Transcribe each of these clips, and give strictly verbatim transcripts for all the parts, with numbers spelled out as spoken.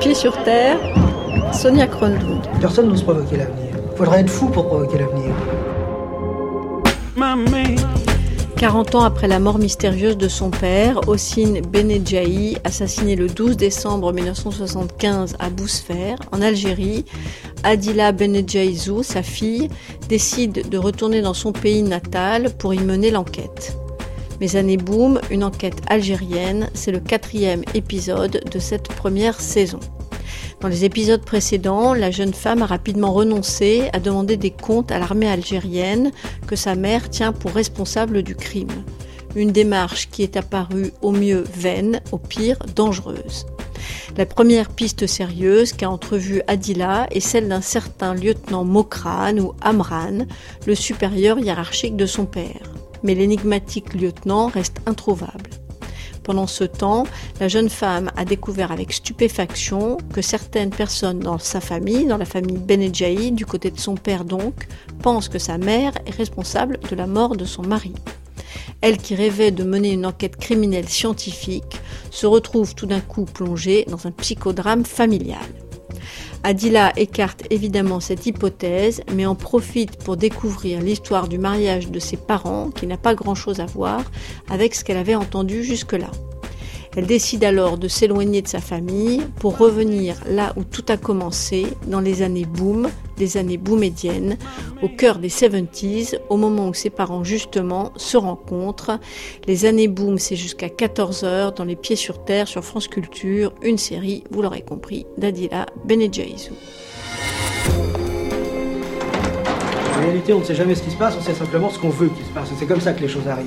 Pieds sur terre, Sonia Kronlund. Personne n'ose provoquer l'avenir. Il faudrait être fou pour provoquer l'avenir. quarante ans après la mort mystérieuse de son père, Hossein Benedjaï, assassiné le douze décembre mille neuf cent soixante-quinze à Bousfer, en Algérie, Adila Benedjaïzou, sa fille, décide de retourner dans son pays natal pour y mener l'enquête. Mes années boom, une enquête algérienne, c'est le quatrième épisode de cette première saison. Dans les épisodes précédents, la jeune femme a rapidement renoncé à demander des comptes à l'armée algérienne que sa mère tient pour responsable du crime. Une démarche qui est apparue au mieux vaine, au pire dangereuse. La première piste sérieuse qu'a entrevue Adila est celle d'un certain lieutenant Mokran ou Amran, le supérieur hiérarchique de son père. Mais l'énigmatique lieutenant reste introuvable. Pendant ce temps, la jeune femme a découvert avec stupéfaction que certaines personnes dans sa famille, dans la famille Benedjaï, du côté de son père donc, pensent que sa mère est responsable de la mort de son mari. Elle qui rêvait de mener une enquête criminelle scientifique se retrouve tout d'un coup plongée dans un psychodrame familial. Adila écarte évidemment cette hypothèse, mais en profite pour découvrir l'histoire du mariage de ses parents, qui n'a pas grand-chose à voir avec ce qu'elle avait entendu jusque-là. Elle décide alors de s'éloigner de sa famille pour revenir là où tout a commencé, dans les années boom, des années boomédiennes, au cœur des soixante-dix, au moment où ses parents justement se rencontrent. Les années boom, c'est jusqu'à quatorze heures dans Les Pieds sur terre sur France Culture, une série, vous l'aurez compris, d'Adila Benedjaïzou. En réalité, on ne sait jamais ce qui se passe, on sait simplement ce qu'on veut qu'il se passe. C'est comme ça que les choses arrivent.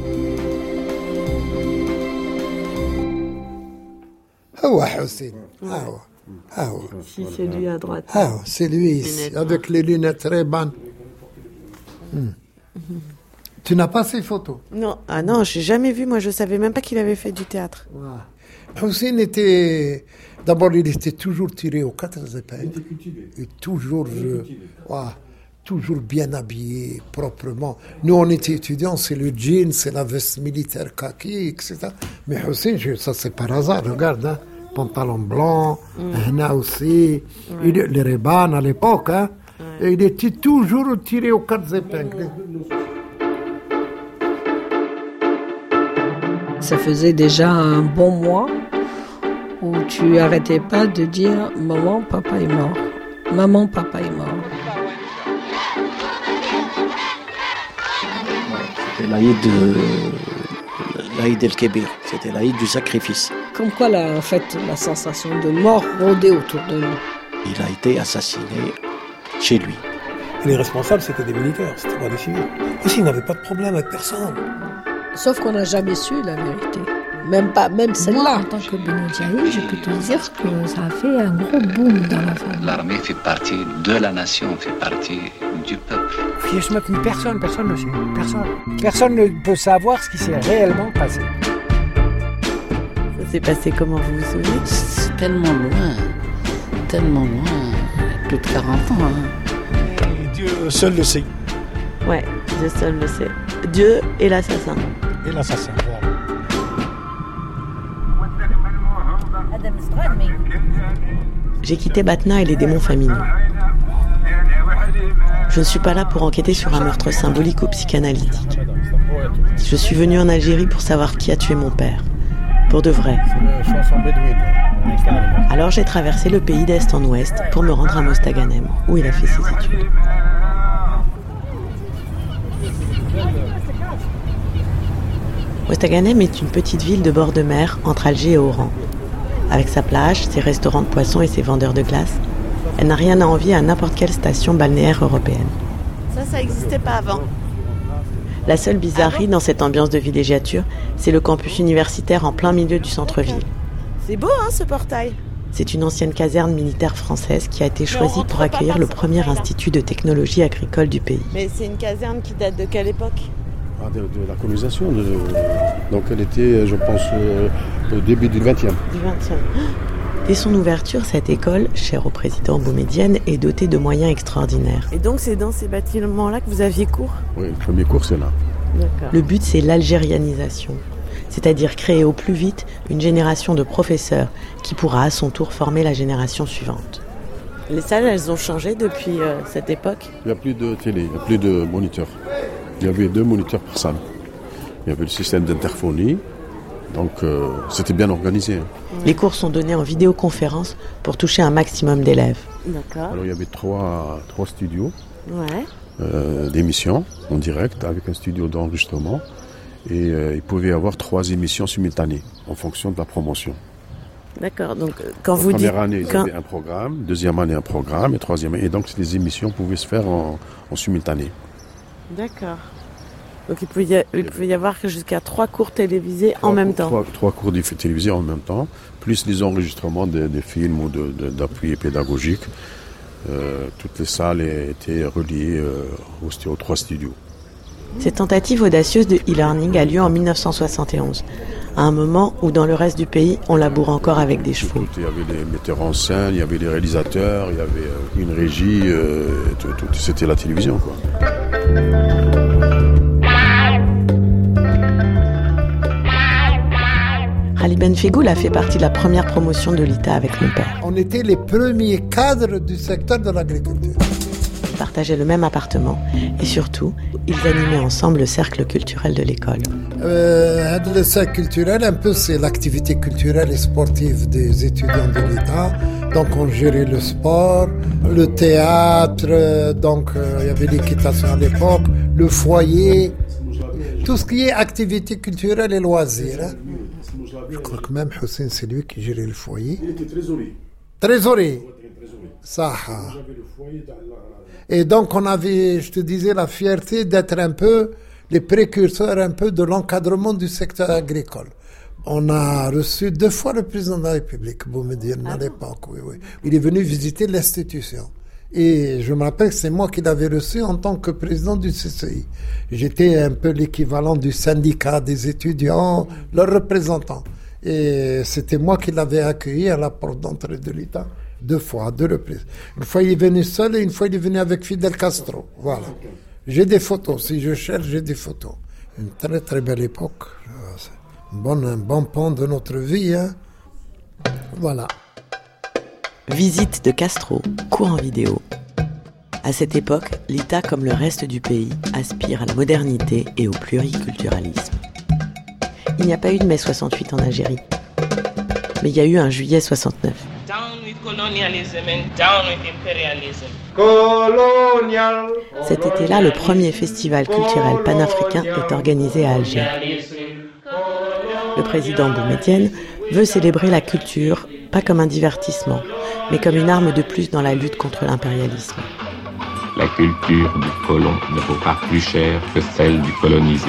هو حسين ها هو ها هو Si, c'est lui à droite. ها هو c'est lui ici, avec les lunettes Ray-Ban. Hmm. Tu n'as pas ces photos? Non, ah non, j'ai jamais vu. Moi, je savais même pas qu'il avait fait du théâtre. Ouais. Hussein était d'abord il était toujours tiré aux quatre épingles et toujours je... ouais, toujours bien habillé, proprement. Nous, on était étudiants, c'est le jean, c'est la veste militaire kaki, et cetera. Mais Hussein, ça c'est par hasard, regarde, hein, pantalon blanc, Hna mm. aussi, ouais. il, les Ray-Ban à l'époque, hein, ouais. Et il était toujours tiré aux quatre épingles. Ça faisait déjà un bon mois où tu arrêtais pas de dire « Maman, papa est mort. Maman, papa est mort. » C'était l'Aïd de l'Aïd el-Kébir, c'était l'Aïd du sacrifice. Comme quoi, là, en fait, la sensation de mort rôdait autour de nous. Il a été assassiné chez lui. Les responsables, c'était des militaires, c'était pas des civils. Aussi, il n'avait pas de problème avec personne. Sauf qu'on n'a jamais su la vérité. Même pas, même celle-là. Moi, en tant que Benedjaï, je peux te dire que ça a fait un gros boom dans la famille. L'armée fait partie de la nation, fait partie du peuple. Personne, personne ne sait. Personne. Personne ne peut savoir ce qui s'est réellement passé. Ça s'est passé comment, vous vous souvenez? C'est tellement loin, tellement loin, plus de quarante ans. Hein. Dieu seul le sait. Ouais, Dieu seul le sait. Dieu et l'assassin. Et l'assassin, voilà. J'ai quitté Batna et les démons familiaux. Je ne suis pas là pour enquêter sur un meurtre symbolique ou psychanalytique. Je suis venu en Algérie pour savoir qui a tué mon père. Pour de vrai. Alors j'ai traversé le pays d'est en ouest pour me rendre à Mostaganem, où il a fait ses études. Mostaganem est une petite ville de bord de mer entre Alger et Oran. Avec sa plage, ses restaurants de poissons et ses vendeurs de glace, elle n'a rien à envier à n'importe quelle station balnéaire européenne. Ça, ça n'existait pas avant. La seule bizarrerie ah bon dans cette ambiance de villégiature, c'est le campus universitaire en plein milieu du centre-ville. C'est beau, hein, ce portail. C'est une ancienne caserne militaire française qui a été choisie pour accueillir le premier institut de technologie agricole du pays. Mais c'est une caserne qui date de quelle époque ? Ah, de, de la colonisation. De, donc elle était, je pense, euh, au début du vingtième. Du vingtième. Dès son ouverture, cette école, chère au président Boumedienne, est dotée de moyens extraordinaires. Et donc c'est dans ces bâtiments-là que vous aviez cours ? Oui, le premier cours c'est là. D'accord. Le but, c'est l'algérianisation. c'est-à-dire créer au plus vite une génération de professeurs qui pourra à son tour former la génération suivante. Les salles, elles ont changé depuis euh, cette époque? Il n'y a plus de télé, il n'y a plus de moniteurs. Il y avait deux moniteurs par salle. Il y avait le système d'interphonie, donc euh, c'était bien organisé. Hein. Les cours sont donnés en vidéoconférence pour toucher un maximum d'élèves. D'accord. Alors il y avait trois, trois studios ouais. euh, d'émissions en direct avec un studio d'enregistrement. Et euh, il pouvait y avoir trois émissions simultanées en fonction de la promotion. D'accord, donc quand en vous dites... Première année, il y quand... avait un programme, deuxième année, un programme, et troisième année. Et donc, les émissions pouvaient se faire en, en simultané. D'accord. Donc, il pouvait y, a, il pouvait y avoir que jusqu'à trois cours télévisés trois en même cours, temps. Trois, trois cours télévisés en même temps, plus les enregistrements des, des films ou de, de, d'appui pédagogique. Euh, toutes les salles étaient reliées euh, aux, aux trois studios. Cette tentative audacieuse de e-learning a lieu en dix-neuf cent soixante et onze, à un moment où dans le reste du pays, on laboure encore avec des chevaux. Il y avait des metteurs en scène, il y avait des réalisateurs, il y avait une régie, euh, tout, tout, c'était la télévision, quoi. Ali Benfegoul a fait partie de la première promotion de l'I T A avec mon père. On était les premiers cadres du secteur de l'agriculture. Ils partageaient le même appartement et surtout, ils animaient ensemble le cercle culturel de l'école. Euh, le cercle culturel, un peu, c'est l'activité culturelle et sportive des étudiants de l'I T A. Donc, on gérait le sport, le théâtre, donc euh, il y avait l'équitation à l'époque, le foyer, tout ce qui est activité culturelle et loisirs. Hein. Je crois que même Hussein, c'est lui qui gérait le foyer. Il était trésorier. Trésorier. Ça. Et donc, on avait, je te disais, la fierté d'être un peu les précurseurs un peu de l'encadrement du secteur agricole. On a reçu deux fois le président de la République, vous me dire, à l'époque, oui, oui. Il est venu visiter l'institution. Et je me rappelle que c'est moi qui l'avais reçu en tant que président du C C I. J'étais un peu l'équivalent du syndicat des étudiants, leur représentant. Et c'était moi qui l'avais accueilli à la porte d'entrée de l'État. Deux fois, à deux reprises. Une fois, il est venu seul et une fois, il est venu avec Fidel Castro. Voilà. J'ai des photos. Si je cherche, j'ai des photos. Une très, très belle époque. Un bon, un bon pan de notre vie. Hein. Voilà. Visite de Castro, cours en vidéo. À cette époque, l'I T A, comme le reste du pays, aspire à la modernité et au pluriculturalisme. Il n'y a pas eu de mai soixante-huit en Algérie. Mais il y a eu un juillet soixante-neuf. Down with colonialism and down with imperialism. Colonial. Cet été-là, le premier festival culturel panafricain est organisé à Alger. Le président Boumedienne veut célébrer la culture, pas comme un divertissement, mais comme une arme de plus dans la lutte contre l'impérialisme. La culture du colon ne vaut pas plus cher que celle du colonisé.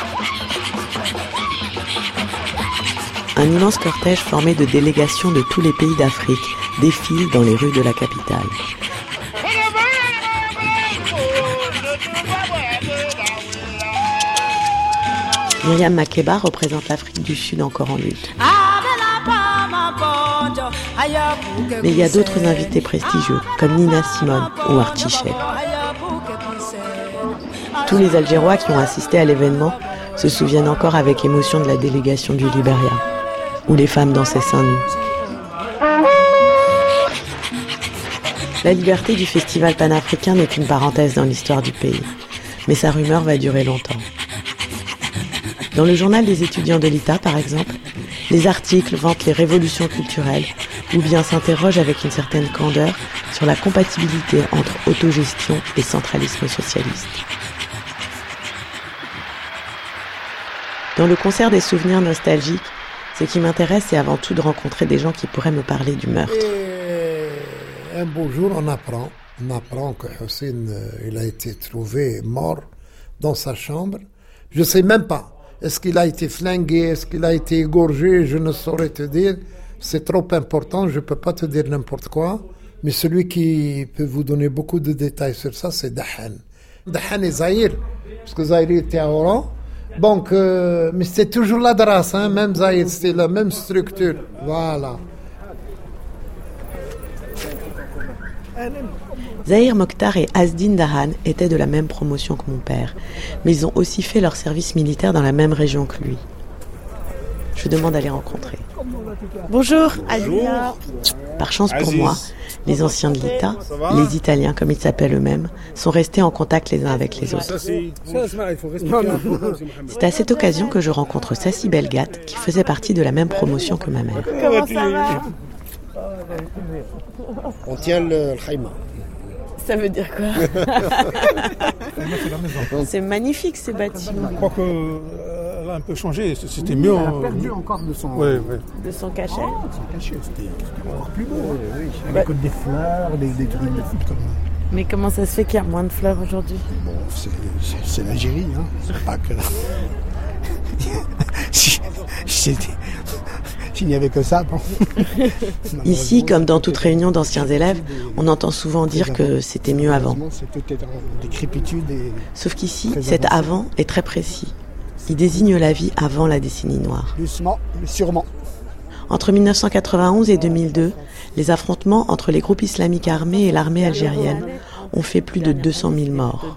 Un immense cortège formé de délégations de tous les pays d'Afrique défile dans les rues de la capitale. Myriam Makeba représente l'Afrique du Sud encore en lutte. Mais il y a d'autres invités prestigieux, comme Nina Simone ou Archie Shepp. Tous les Algérois qui ont assisté à l'événement se souviennent encore avec émotion de la délégation du Libéria, où les femmes dansaient seins nus. La liberté du festival panafricain n'est qu'une parenthèse dans l'histoire du pays, mais sa rumeur va durer longtemps. Dans le journal des étudiants de l'I T A, par exemple, les articles vantent les révolutions culturelles ou bien s'interrogent avec une certaine candeur sur la compatibilité entre autogestion et centralisme socialiste. Dans le concert des souvenirs nostalgiques, ce qui m'intéresse, c'est avant tout de rencontrer des gens qui pourraient me parler du meurtre. Et un beau jour, on apprend, on apprend que Hussein, il a été trouvé mort dans sa chambre. Je ne sais même pas. Est-ce qu'il a été flingué? Est-ce qu'il a été égorgé? Je ne saurais te dire. C'est trop important. Je ne peux pas te dire n'importe quoi. Mais celui qui peut vous donner beaucoup de détails sur ça, c'est Dahan. Dahan et Zahir. Parce que Zahir était à Oran. Donc, euh, mais c'était toujours la drasse, hein, même Zahir. C'était la même structure. Voilà. Zahir Mokhtar et Asdin Dahan étaient de la même promotion que mon père, mais ils ont aussi fait leur service militaire dans la même région que lui. Je demande à les rencontrer. Bonjour, Adila. Par chance pour moi, les anciens de l'I T A, les Italiens comme ils s'appellent eux-mêmes, sont restés en contact les uns avec les autres. C'est à cette occasion que je rencontre Sassi Belgat, qui faisait partie de la même promotion que ma mère. Comment ça va? On tient le Khaïma. Ça veut dire quoi? C'est magnifique ces bâtiments. Je crois qu'elle a un peu changé, c'était mieux. Elle a perdu encore de son, ouais, ouais. De son cachet. Oh, de son cachet, c'était encore plus beau. Oui, oui. Avec bah... des fleurs, des, des trucs de foot comme ça. Mais comment ça se fait qu'il y a moins de fleurs aujourd'hui? Bon, c'est, c'est, c'est l'Algérie, hein. C'est pas que... S'il n'y avait que ça, bon. Ici, comme dans toute réunion d'anciens élèves, on entend souvent dire que c'était mieux avant. Sauf qu'ici, cet avant est très précis. Il désigne la vie avant la décennie noire. Doucement, mais sûrement. Entre dix-neuf cent quatre-vingt-onze et deux mille deux, les affrontements entre les groupes islamiques armés et l'armée algérienne ont fait plus de deux cent mille morts.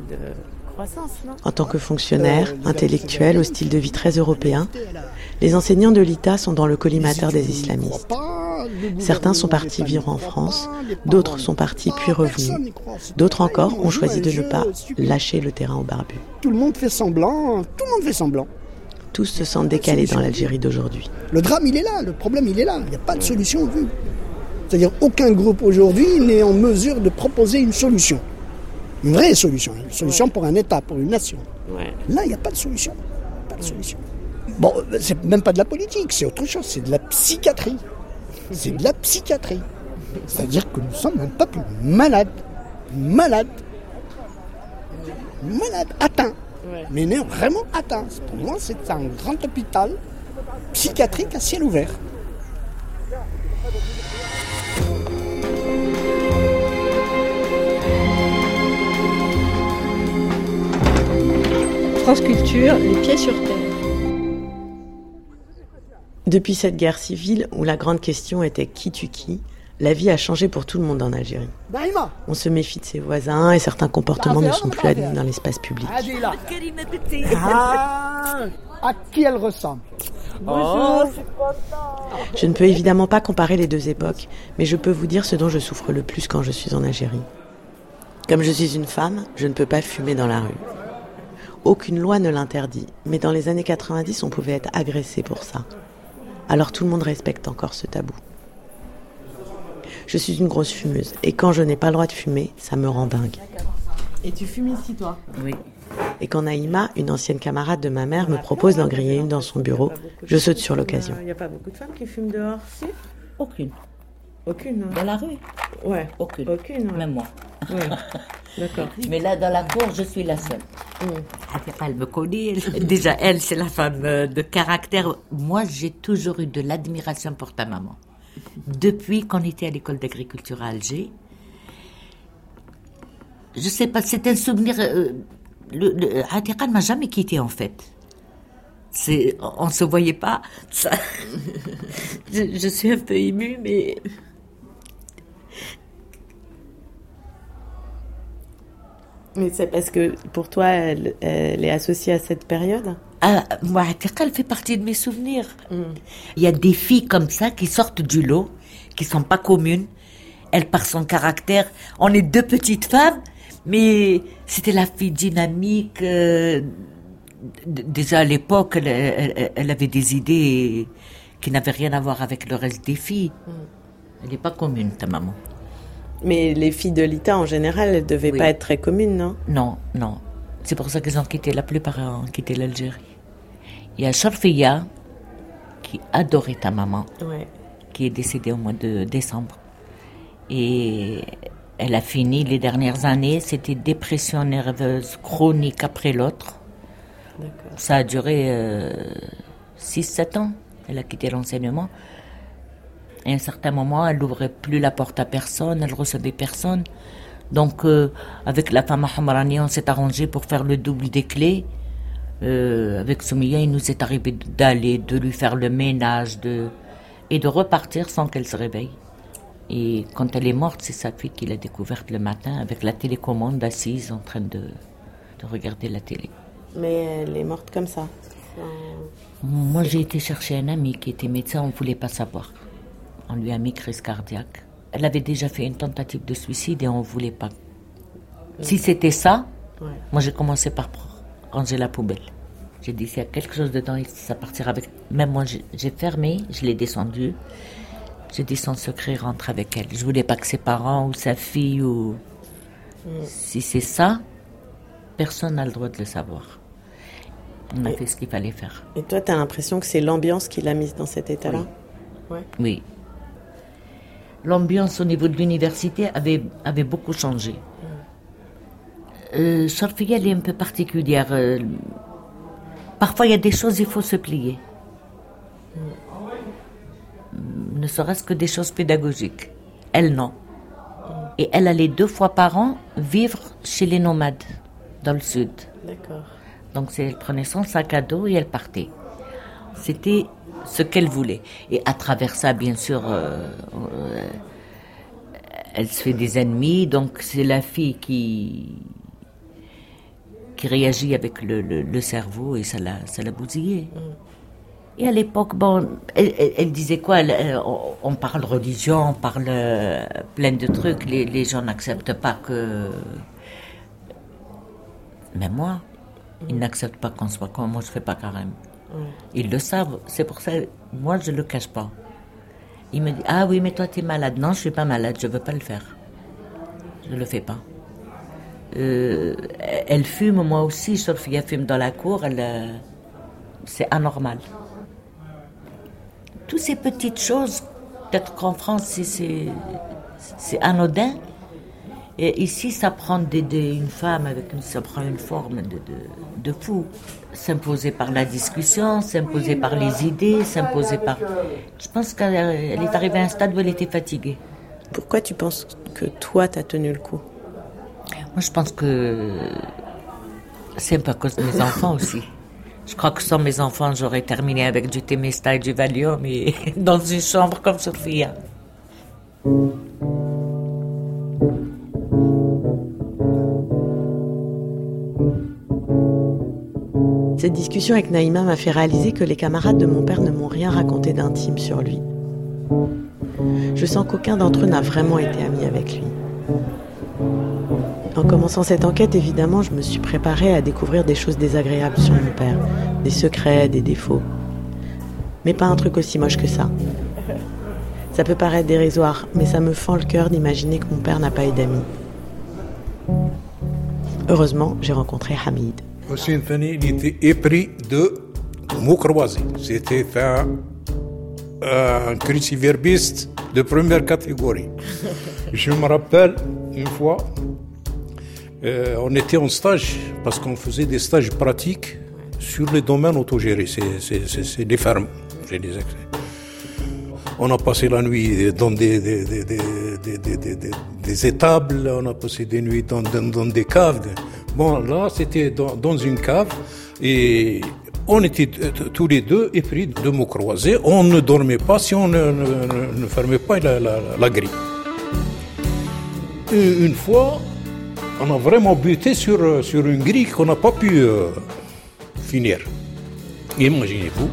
En tant que fonctionnaires, intellectuels, au style de vie très européen, les enseignants de l'I T A sont dans le collimateur des islamistes. Certains sont partis vivre en France, d'autres sont partis puis revenus. D'autres encore ont choisi de ne pas lâcher le terrain aux barbus. Tout le monde fait semblant, tout le monde fait semblant. Tous se sentent décalés dans l'Algérie d'aujourd'hui. Le drame, il est là, le problème, il est là. Il n'y a pas de solution vue. C'est-à-dire aucun groupe aujourd'hui n'est en mesure de proposer une solution. Une vraie solution, une solution ouais. pour un État, pour une nation. Ouais. Là, il n'y a pas de solution. Pas de solution. Bon, c'est même pas de la politique, c'est autre chose, c'est de la psychiatrie. C'est de la psychiatrie. C'est-à-dire que nous sommes un peuple malade. Malade. Malade, atteint. Ouais. Mais n'est vraiment atteint. Pour moi, c'est un grand hôpital psychiatrique à ciel ouvert. France Culture, les pieds sur terre. Depuis cette guerre civile où la grande question était qui tue qui, la vie a changé pour tout le monde en Algérie. On se méfie de ses voisins et certains comportements ne sont plus admis dans l'espace public. Ah, à qui elle ressemble? Oh. Je ne peux évidemment pas comparer les deux époques, mais je peux vous dire ce dont je souffre le plus quand je suis en Algérie. Comme je suis une femme, je ne peux pas fumer dans la rue. Aucune loi ne l'interdit, mais dans les années quatre-vingt-dix, on pouvait être agressé pour ça. Alors tout le monde respecte encore ce tabou. Je suis une grosse fumeuse, et quand je n'ai pas le droit de fumer, ça me rend dingue. Et tu fumes ici, toi? Oui. Et quand Naïma, une ancienne camarade de ma mère, me propose d'en griller une dans son bureau, je saute sur l'occasion. Il n'y a pas beaucoup de femmes qui fument dehors, si? Aucune. Aucune? Dans la rue? Ouais. Aucune. Aucune, ouais. Même moi. Ouais. D'accord. Mais là, dans la cour, je suis la seule. Mmh. Elle me connaît. Déjà, elle, c'est la femme de caractère. Moi, j'ai toujours eu de l'admiration pour ta maman. Depuis qu'on était à l'école d'agriculture à Alger, je sais pas, c'est un souvenir. Euh, le, le, Atiqa ne m'a jamais quitté, en fait. C'est, on ne se voyait pas. Ça, je, je suis un peu émue, mais. Mais c'est parce que pour toi, elle, elle est associée à cette période? Ah, moi, Atiqa, elle fait partie de mes souvenirs. Mm. Il y a des filles comme ça qui sortent du lot, qui sont pas communes. Elle, par son caractère, on est deux petites femmes, mais c'était la fille dynamique. Euh, déjà à l'époque, elle, elle, elle avait des idées qui n'avaient rien à voir avec le reste des filles. Mm. Elle n'est pas commune, ta maman. Mais les filles de l'I T A, en général, elles ne devaient oui. pas être très communes, non? Non, non. C'est pour ça qu'elles ont quitté, la plupart ont quitté l'Algérie. Il y a Sharfia, qui adorait ta maman, ouais. qui est décédée au mois de décembre. Et elle a fini les dernières années, c'était dépression nerveuse chronique après l'autre. D'accord. Ça a duré euh, six sept ans. Elle a quitté l'enseignement. À un certain moment, elle n'ouvrait plus la porte à personne, elle recevait personne. Donc, euh, avec la femme Hamrani, on s'est arrangé pour faire le double des clés. Euh, avec Soumia, il nous est arrivé d'aller, de lui faire le ménage, de... et de repartir sans qu'elle se réveille. Et quand elle est morte, c'est sa fille qui l'a découverte le matin, avec la télécommande assise en train de, de regarder la télé. Mais elle est morte comme ça? Moi, j'ai été chercher un ami qui était médecin, on ne voulait pas savoir. On lui a mis crise cardiaque. Elle avait déjà fait une tentative de suicide et on ne voulait pas. Si c'était ça, ouais. Moi j'ai commencé par ranger la poubelle. J'ai dit, s'il y a quelque chose dedans, ça partira avec... Même moi, j'ai, j'ai fermé, je l'ai descendu. J'ai dit, son secret rentre avec elle. Je ne voulais pas que ses parents ou sa fille ou... Mm. Si c'est ça, personne n'a le droit de le savoir. On a et, fait ce qu'il fallait faire. Et toi, tu as l'impression que c'est l'ambiance qui l'a mise dans cet état-là ? Oui. Ouais. Oui. L'ambiance au niveau de l'université avait, avait beaucoup changé. Euh, Sorfia, elle est un peu particulière. Euh, parfois, il y a des choses, il faut se plier. Mm. Ne serait-ce que des choses pédagogiques. Elle, non. Mm. Et elle allait deux fois par an vivre chez les nomades, dans le sud. D'accord. Donc, c'est, elle prenait son sac à dos et elle partait. C'était ce qu'elle voulait. Et à travers ça, bien sûr, euh, euh, elle se fait des ennemis. Donc, c'est la fille qui... qui réagit avec le, le, le cerveau et ça l'a, ça l'a bousillé. Mm. Et à l'époque, bon, elle, elle, elle disait quoi elle, on, on parle religion, on parle euh, plein de trucs, les, les gens n'acceptent pas que... Mais moi, mm. ils n'acceptent pas qu'on soit comme moi, je ne fais pas carême. Mm. Ils le savent, c'est pour ça, moi je ne le cache pas. Ils me disent, ah oui, mais toi tu es malade. Non, je ne suis pas malade, je ne veux pas le faire. Je ne le fais pas. Euh, elle fume, moi aussi, Sorfia fume dans la cour, elle, euh, c'est anormal. Toutes ces petites choses, peut-être qu'en France, c'est, c'est, c'est anodin, et ici, ça prend des, des, une femme, avec une, ça prend une forme de, de, de fou. S'imposer par la discussion, s'imposer par les idées, s'imposer par... Je pense qu'elle elle est arrivée à un stade où elle était fatiguée. Pourquoi tu penses que toi, t'as tenu le coup ? Moi, je pense que c'est un peu à cause de mes enfants aussi. Je crois que sans mes enfants, j'aurais terminé avec du Temesta et du Valium et dans une chambre comme Sorfia. Cette discussion avec Naïma m'a fait réaliser que les camarades de mon père ne m'ont rien raconté d'intime sur lui. Je sens qu'aucun d'entre eux n'a vraiment été ami avec lui. En commençant cette enquête, évidemment, je me suis préparée à découvrir des choses désagréables sur mon père, des secrets, des défauts. Mais pas un truc aussi moche que ça. Ça peut paraître dérisoire, mais ça me fend le cœur d'imaginer que mon père n'a pas eu d'amis. Heureusement, j'ai rencontré Hamid. Hossein Fani, il était épris de mots croisés. C'était un, un cruciverbiste de première catégorie. Je me rappelle, une fois, euh, on était en stage, parce qu'on faisait des stages pratiques sur les domaines autogérés. C'est, c'est, c'est, c'est des fermes, j'ai des accès. On a passé la nuit dans des, des, des, des, des, des, des, des, des étables, on a passé des nuits dans, dans, dans des caves. Bon, là, c'était dans, dans une cave et on était tous les deux épris de mots croisés. On ne dormait pas si on ne, ne, ne fermait pas la, la, la grille. Et une fois, on a vraiment buté sur, sur une grille qu'on n'a pas pu euh, finir. Imaginez-vous.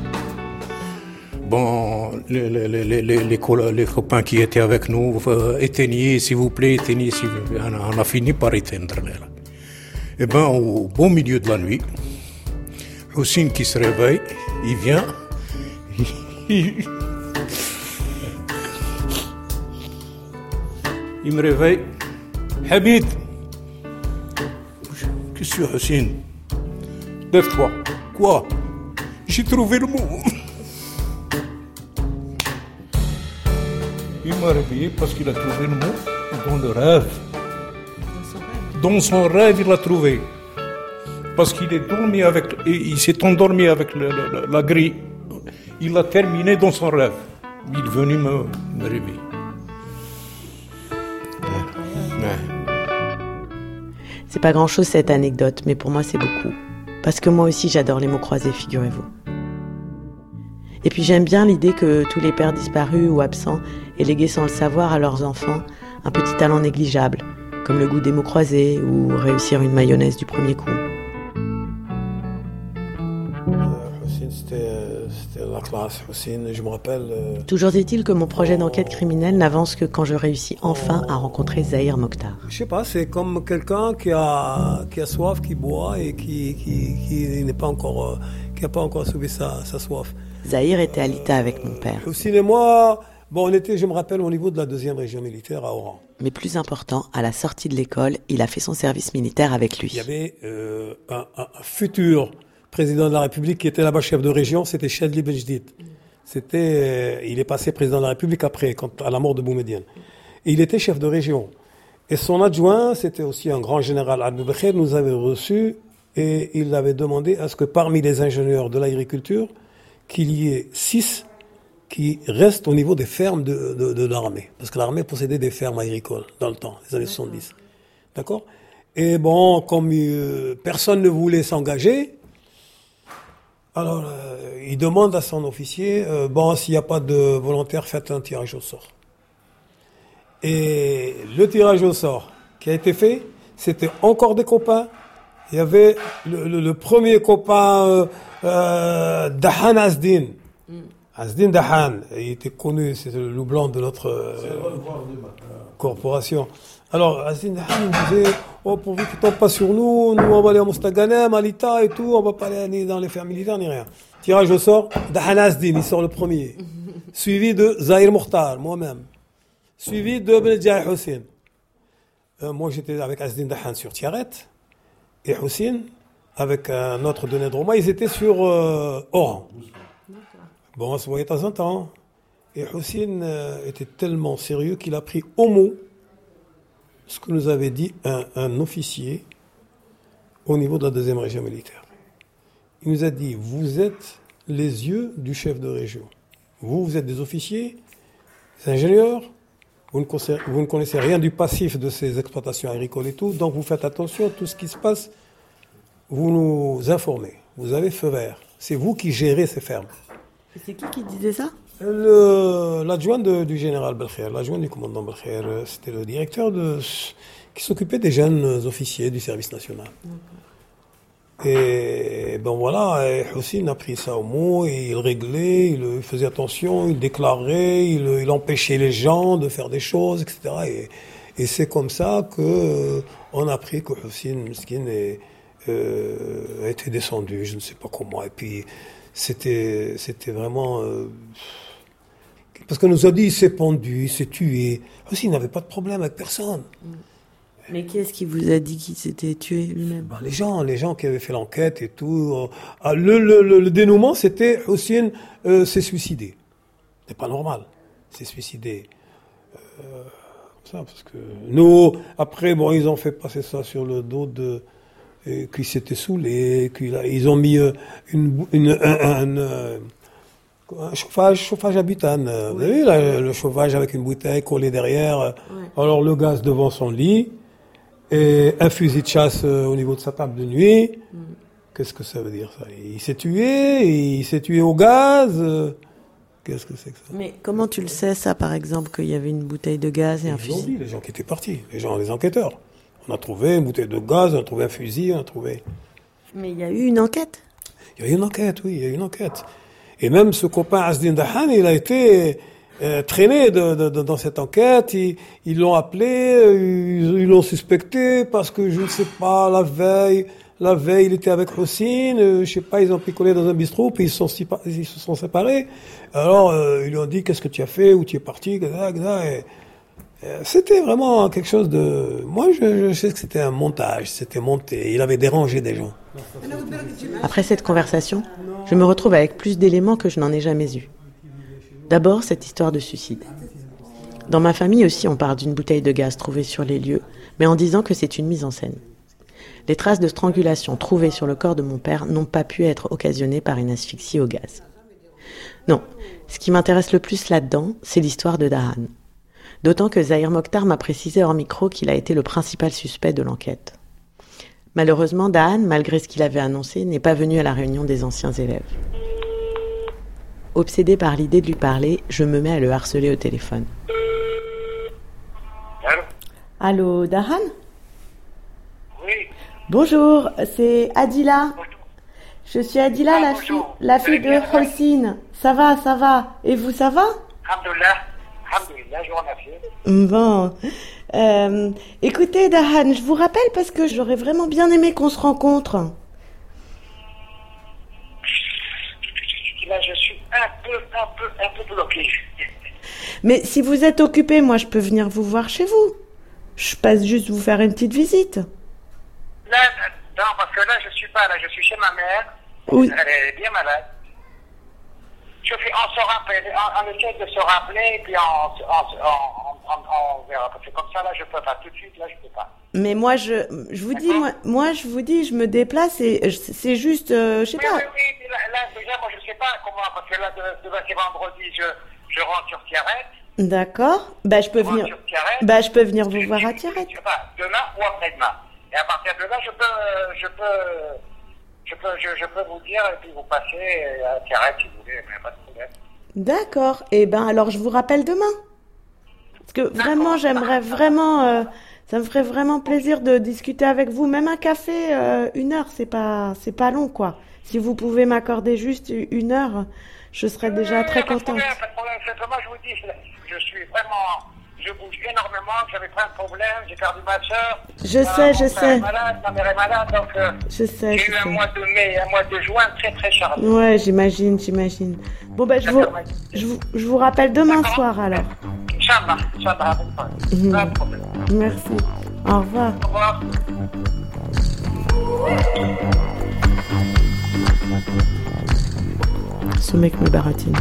Bon, les, les, les, les, les, les copains qui étaient avec nous, euh, éteignez, s'il vous plaît, éteignez, s'il vous plaît. On a fini par éteindre. Là. Et bien, au beau milieu de la nuit, Hossein qui se réveille, il vient, il, il me réveille. Hamid, qu'est-ce que c'est, Hossein? Lève-toi. Quoi? J'ai trouvé le mot. Il m'a réveillé parce qu'il a trouvé le mot dans le rêve. Dans son rêve, il l'a trouvé. Parce qu'il est dormi avec, il s'est endormi avec le, le, la grille. Il l'a terminé dans son rêve. Il est venu me, me réveiller. Ouais. Ouais. C'est pas grand-chose cette anecdote, mais pour moi c'est beaucoup. Parce que moi aussi j'adore les mots croisés, figurez-vous. Et puis j'aime bien l'idée que tous les pères disparus ou absents aient légué sans le savoir à leurs enfants un petit talent négligeable, comme le goût des mots croisés ou réussir une mayonnaise du premier coup. euh, c'était la classe, Houssine, je me rappelle. Euh... Toujours est-il que mon projet d'enquête criminelle n'avance que quand je réussis enfin à rencontrer Zahir Mokhtar. Je sais pas, c'est comme quelqu'un qui a, qui a soif, qui boit et qui, qui, qui n'est pas encore, euh, qui n'a pas encore sauvé sa, sa soif. Zahir était à l'I T A avec mon père. Houssine et moi, bon, on était, je me rappelle, au niveau de la deuxième région militaire à Oran. Mais plus important, à la sortie de l'école, il a fait son service militaire avec lui. Il y avait euh, un, un, un futur président de la République qui était là-bas chef de région, c'était Chadli Benjdid. C'était, euh, il est passé président de la République après, quand, à la mort de Boumediene. Et il était chef de région. Et son adjoint, c'était aussi un grand général, Abdou Bekher, nous avait reçus et il avait demandé à ce que parmi les ingénieurs de l'agriculture, qu'il y ait six qui restent au niveau des fermes de, de, de l'armée. Parce que l'armée possédait des fermes agricoles dans le temps, les années soixante-dix. D'accord ? Et bon, comme euh, personne ne voulait s'engager, alors euh, il demande à son officier, euh, bon, s'il n'y a pas de volontaire, faites un tirage au sort. Et le tirage au sort qui a été fait, c'était encore des copains. Il y avait le, le, le premier copain, euh, euh, Dahan Asdin. Mm. Asdin Dahan, il était connu, c'est le loup blanc de notre euh, corporation. Alors, Asdin Dahan disait, oh, pourvu qu'il ne tombe pas sur nous, nous on va aller à Mostaganem, à l'I T A et tout, on va pas aller ni dans les fermes militaires ni rien. Tirage au sort, Dahan Asdin, il sort le premier. Suivi de Zahir Mokhtar, moi-même. Suivi de Benedjaï Houssine. Euh, moi j'étais avec Asdin Dahan sur Tiaret. Et Houssine, avec un autre de Nedroma, ils étaient sur euh, Oran. Bon, on se voyait de temps en temps. Et Houssine euh, était tellement sérieux qu'il a pris au mot ce que nous avait dit un, un officier au niveau de la deuxième région militaire. Il nous a dit, vous êtes les yeux du chef de région. Vous, vous êtes des officiers, des ingénieurs, vous ne, connaissez, vous ne connaissez rien du passif de ces exploitations agricoles et tout, donc vous faites attention à tout ce qui se passe, vous nous informez. Vous avez feu vert. C'est vous qui gérez ces fermes. Et c'est qui qui disait ça ? Le, l'adjoint de, du général Belkher, l'adjoint du commandant Belkher, c'était le directeur de, qui s'occupait des jeunes officiers du service national. Okay. Et ben voilà, et Houssine a pris ça au mot, et il réglait, il faisait attention, il déclarait, il, il empêchait les gens de faire des choses, et cetera. Et, et c'est comme ça que euh, on a appris que Houssine Miskin est, euh, a été descendu, je ne sais pas comment. Et puis c'était, c'était vraiment euh, parce qu'on nous a dit il s'est pendu, il s'est tué. Houssine n'avait pas de problème avec personne. Mm. Mais qui est-ce qui vous a dit qu'il s'était tué lui-même ? Ben, les gens, les gens qui avaient fait l'enquête et tout. Euh, le, le, le, le dénouement, c'était Houssine euh, s'est suicidé. C'est pas normal, s'est suicidé. Euh, comme ça, parce que nous, après, bon, ils ont fait passer ça sur le dos de euh, qu'il s'était saoulé, qu'ils ils ont mis euh, une, une, un, un, un, un chauffage, chauffage à butane. Oui. Vous avez vu là, le chauffage avec une bouteille collée derrière. Oui. Alors le gaz devant son lit. Et un fusil de chasse euh, au niveau de sa table de nuit. Mm. Qu'est-ce que ça veut dire ça ? Il s'est tué, il s'est tué au gaz. Euh, qu'est-ce que c'est que ça ? Mais comment tu le sais ça, par exemple, qu'il y avait une bouteille de gaz et, et un fusil ? Ils ont dit, les gens qui étaient partis, les gens, les enquêteurs. On a trouvé une bouteille de gaz, on a trouvé un fusil, on a trouvé... Mais il y a eu une enquête ? Il y a eu une enquête, oui, il y a eu une enquête. Et même ce copain Asdin Dahan, il a été... Euh, traîné de, de, de, dans cette enquête, ils, ils l'ont appelé, ils, ils l'ont suspecté parce que je ne sais pas, la veille, la veille il était avec Houssine, euh, je sais pas, ils ont picolé dans un bistrot, puis ils, sont, ils se sont séparés. Alors euh, ils lui ont dit qu'est-ce que tu as fait, où tu es parti, et, et, euh, c'était vraiment quelque chose de... Moi je, je sais que c'était un montage, c'était monté, il avait dérangé des gens. Après cette conversation, je me retrouve avec plus d'éléments que je n'en ai jamais eu. D'abord, cette histoire de suicide. Dans ma famille aussi, on parle d'une bouteille de gaz trouvée sur les lieux, mais en disant que c'est une mise en scène. Les traces de strangulation trouvées sur le corps de mon père n'ont pas pu être occasionnées par une asphyxie au gaz. Non, ce qui m'intéresse le plus là-dedans, c'est l'histoire de Dahan. D'autant que Zahir Mokhtar m'a précisé hors micro qu'il a été le principal suspect de l'enquête. Malheureusement, Dahan, malgré ce qu'il avait annoncé, n'est pas venu à la réunion des anciens élèves. Obsédée par l'idée de lui parler, je me mets à le harceler au téléphone. Allô ? Allô, Dahan ? Oui. Bonjour, c'est Adila. Je suis Adila, la fille, la fille de Hossein. Ça va, ça va. Et vous, ça va? Alhamdoulilah. Alhamdoulilah, je vous remercie. Bon. Euh, écoutez, Dahan, je vous rappelle parce que j'aurais vraiment bien aimé qu'on se rencontre. Là, je suis un peu, un peu, un peu bloqué. Mais si vous êtes occupé, moi, je peux venir vous voir chez vous. Je passe juste vous faire une petite visite. Là, non, parce que là, je suis pas là. Je suis chez ma mère. Oui. Elle est bien malade. Je fais, on se rappelle, on, on essaie de se rappeler, et puis on, on, on, on, on verra. Parce que comme ça, là, je peux pas. Tout de suite, là, je peux pas. Mais moi, je, je vous dis, moi, moi, je vous dis, je me déplace et c'est juste, euh, je sais oui, pas. Oui, oui, là, là, déjà, moi, je sais pas comment, parce que là, demain, c'est vendredi, je, je rentre sur Tiaret. D'accord. Bah, je peux je venir. Sur Tiaret. Bah, je peux venir vous voir à Tiaret. Je sais pas, demain ou après-demain. Et à partir de là, je peux, je peux, je peux, je, je peux vous dire et puis vous passer à Tiaret si vous voulez, mais pas de problème. D'accord. Et ben, alors, je vous rappelle demain. Parce que vraiment, j'aimerais vraiment, euh, ça me ferait vraiment plaisir de discuter avec vous. Même un café, euh, une heure, c'est pas, c'est pas long, quoi. Si vous pouvez m'accorder juste une heure, je serais déjà euh, très pas contente. De problème, pas de problème. Simplement, je vous dis, je suis vraiment, je bouge énormément, j'avais plein de problèmes, j'ai perdu ma soeur. Je sais, je sais. Est malade, ma mère est malade, donc euh, je sais, j'ai je eu un sais. mois de mai, un mois de juin très très chargé. Ouais, j'imagine, j'imagine. Bon ben, je vous, je vous, je vous rappelle demain soir alors. Inch'Allah, Inch'Allah, Mmh. pas de problème. Merci. Au revoir. Au revoir. Ce mec me baratine.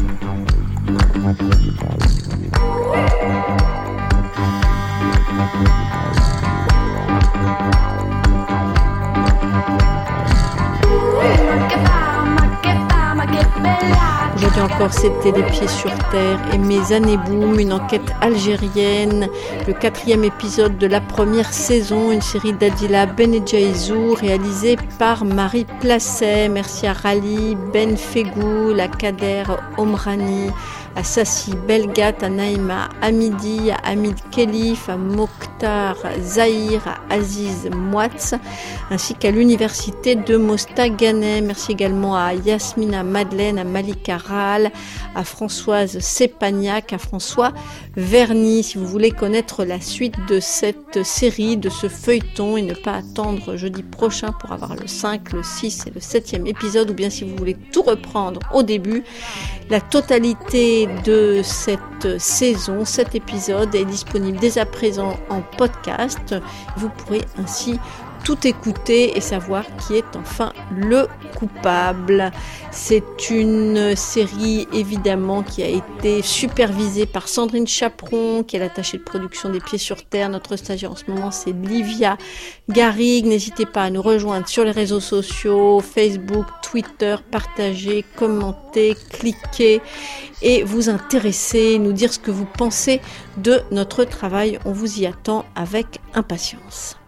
Aujourd'hui encore, c'était Les Pieds sur Terre et Mes Années Boum, une enquête algérienne, le quatrième épisode de la première saison, une série d'Adila Benedjaïzou réalisée par Marie Placet. Merci à Rali, Ben Fegou, à Kader Omrani, à Sassi Belgat, à Naïma Hamidi, à Hamid Khelif, à Mokhtar Zahir, à Aziz Mouatz, ainsi qu'à l'université de Mostaganem. Merci également à Yasmina Madeleine, à Malika Ral, à Françoise Sepagnac, à François Verny. Si vous voulez connaître la suite de cette série, de ce feuilleton, et ne pas attendre jeudi prochain pour avoir le cinq, le six et le septième épisode, ou bien si vous voulez tout reprendre au début, la totalité de cette saison, cet épisode est disponible dès à présent en podcast. Vous pourrez ainsi tout écouter et savoir qui est enfin le coupable. C'est une série évidemment qui a été supervisée par Sandrine Chaperon, qui est l'attachée de production des Pieds sur Terre. Notre stagiaire en ce moment, c'est Livia Garrigue. N'hésitez pas à nous rejoindre sur les réseaux sociaux, Facebook, Twitter, partager, commenter, cliquer et vous intéresser, nous dire ce que vous pensez de notre travail. On vous y attend avec impatience.